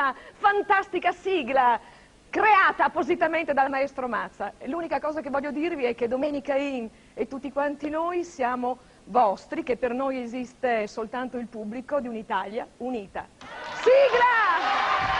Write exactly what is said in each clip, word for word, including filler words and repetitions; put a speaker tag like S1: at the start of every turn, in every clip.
S1: Fantastica sigla creata appositamente dal maestro Mazza. L'unica cosa che voglio dirvi è che Domenica In e tutti quanti noi siamo vostri, che per noi esiste soltanto il pubblico di un'Italia unita. Sigla!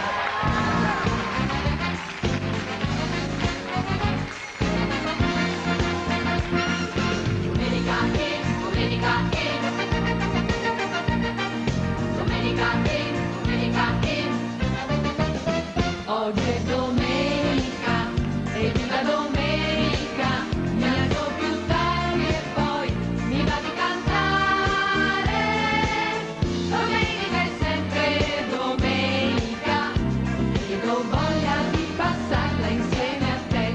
S2: Oggi è domenica, e viva domenica, mi alzo più tardi e poi mi va di cantare. Domenica è sempre domenica, ed ho voglia di passarla insieme a te.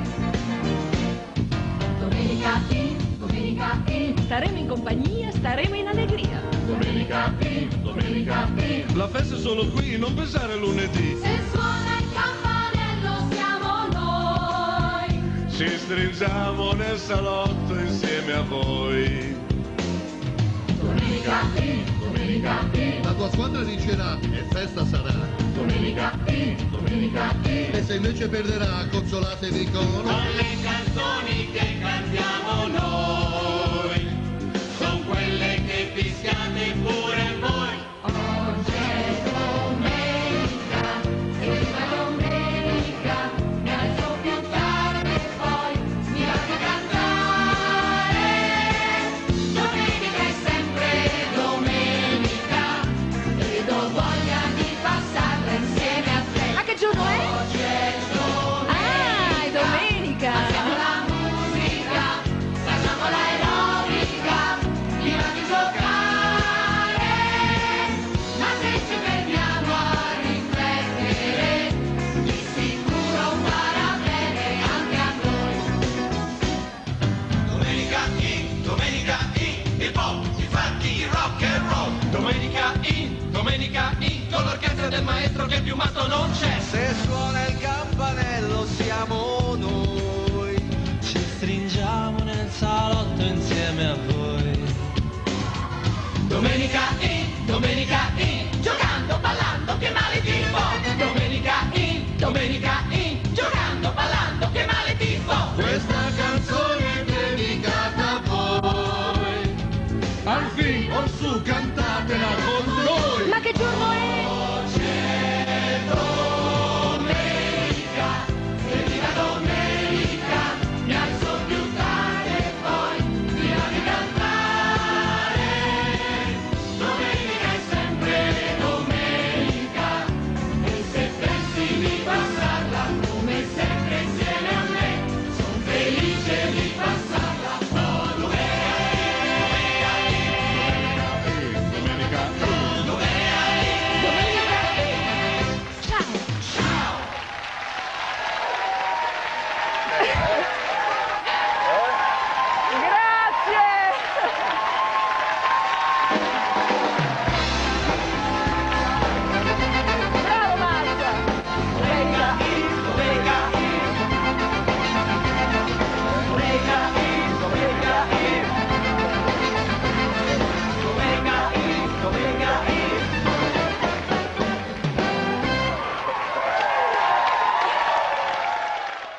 S2: Domenica in, domenica in,
S1: Staremo in compagnia, staremo in allegria.
S2: domenica in, domenica in.
S3: La festa è solo qui, non pensare lunedì.
S2: Se suona il campanello siamo noi.
S3: Ci stringiamo nel salotto insieme a voi.
S2: Domenica in, domenica in,
S4: La tua squadra vincerà e festa sarà.
S2: domenica in, domenica in.
S4: E se invece perderà, consolatevi con
S2: Le canzoni che cantiamo noi sono quelle che fischiate pure voi. Oggi è domenica, e viva domenica, mi alzo più tardi e poi mi va di cantare. Domenica è sempre domenica, ed ho voglia di passarla insieme a te.
S1: Ma che giorno è?
S2: Oggi è domenica.
S1: Ah, è domenica!
S2: Alziamo la musica, facciamo l'aerobica, prima di giocare. Ma se ci fermiamo a riflettere, di sicuro farà bene anche a noi.
S5: Domenica in, domenica in, il pop si fa di rock and roll. Domenica in, domenica in, con l'orchestra del maestro che più matto non c'è.
S6: Se suona il campanello siamo noi, ci stringiamo nel salotto insieme a voi.
S5: Domenica in, domenica in,